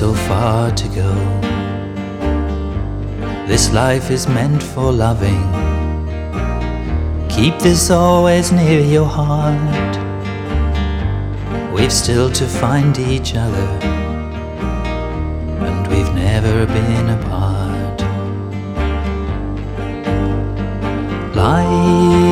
so far to go. This life is meant for loving. Keep this always near your heart. We've still to find each other, and we've never been apart. Life